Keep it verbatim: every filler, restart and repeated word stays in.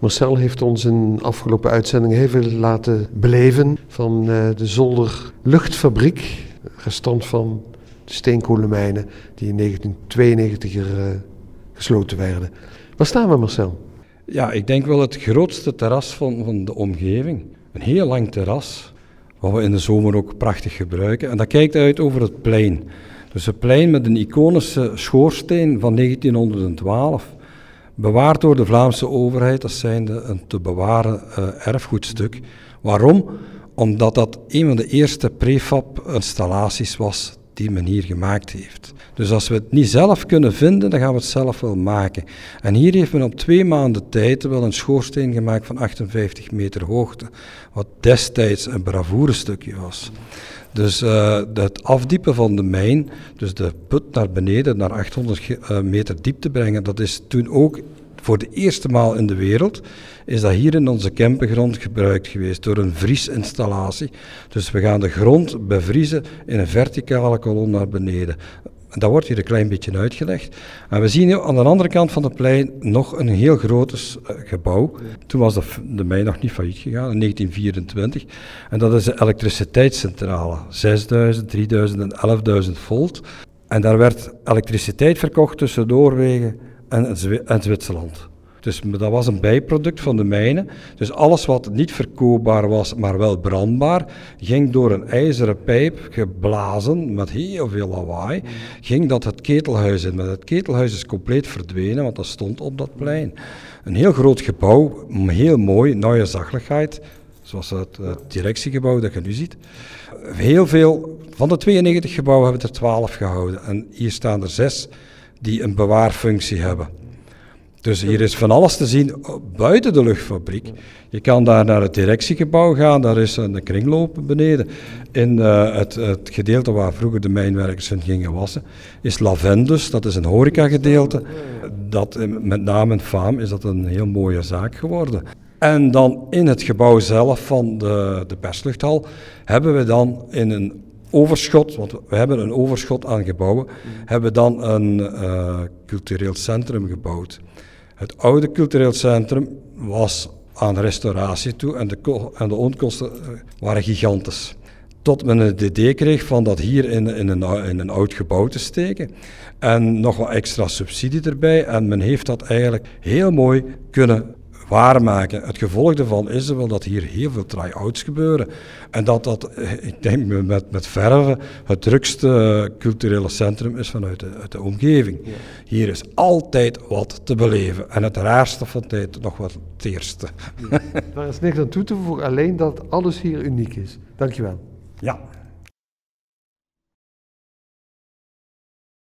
Marcel heeft ons in de afgelopen uitzending heel veel laten beleven van uh, de Zolderluchtfabriek, restant van de steenkolenmijnen die in negentien tweeënnegentig er uh, gesloten werden. Waar staan we, Marcel? Ja, ik denk wel het grootste terras van, van de omgeving. Een heel lang terras, wat we in de zomer ook prachtig gebruiken. En dat kijkt uit over het plein. Dus een plein met een iconische schoorsteen van negentienhonderdtwaalf. Bewaard door de Vlaamse overheid als zijnde een te bewaren uh, erfgoedstuk. Waarom? Omdat dat een van de eerste prefab-installaties was die men hier gemaakt heeft. Dus als we het niet zelf kunnen vinden, dan gaan we het zelf wel maken. En hier heeft men op twee maanden tijd wel een schoorsteen gemaakt van achtenvijftig meter hoogte, wat destijds een bravoerestukje was. Dus uh, het afdiepen van de mijn, dus de put naar beneden, naar achthonderd meter diepte brengen, dat is toen ook voor de eerste maal in de wereld, is dat hier in onze Kempengrond gebruikt geweest door een vriesinstallatie. Dus we gaan de grond bevriezen in een verticale kolom naar beneden. Dat wordt hier een klein beetje uitgelegd. En we zien nu aan de andere kant van het plein nog een heel groot uh, gebouw. Toen was de, de mijn nog niet failliet gegaan, in negentien vierentwintig. En dat is de elektriciteitscentrale. zesduizend, drieduizend en elfduizend volt. En daar werd elektriciteit verkocht tussen Noorwegen en, en Zwitserland. Dus dat was een bijproduct van de mijnen. Dus alles wat niet verkoopbaar was, maar wel brandbaar, ging door een ijzeren pijp geblazen met heel veel lawaai, ging dat het ketelhuis in. Maar het ketelhuis is compleet verdwenen, want dat stond op dat plein. Een heel groot gebouw, heel mooi, nieuwe zakelijkheid, zoals het, het directiegebouw dat je nu ziet. Heel veel, van de tweeënnegentig gebouwen hebben we er twaalf gehouden. En hier staan er zes die een bewaarfunctie hebben. Dus hier is van alles te zien buiten de luchtfabriek. Je kan daar naar het directiegebouw gaan, daar is een kringloop beneden. In uh, het, het gedeelte waar vroeger de mijnwerkers hun gingen wassen, is Lavendus, dat is een horecagedeelte. Dat, met naam en faam is dat een heel mooie zaak geworden. En dan in het gebouw zelf van de, de persluchthal hebben we dan in een overschot, want we hebben een overschot aan gebouwen, hebben we dan een uh, cultureel centrum gebouwd. Het oude cultureel centrum was aan restauratie toe en de, en de onkosten waren gigantisch. Tot men het idee kreeg van dat hier in, in, een, in een oud gebouw te steken en nog wat extra subsidie erbij en men heeft dat eigenlijk heel mooi kunnen waarmaken. Het gevolg daarvan is wel dat hier heel veel try-outs gebeuren en dat dat, ik denk met, met verve, het drukste culturele centrum is vanuit de, uit de omgeving. Ja. Hier is altijd wat te beleven en het raarste van de tijd nog wat het eerste. Ja. Daar is niks aan toe te voegen, alleen dat alles hier uniek is. Dankjewel. Ja.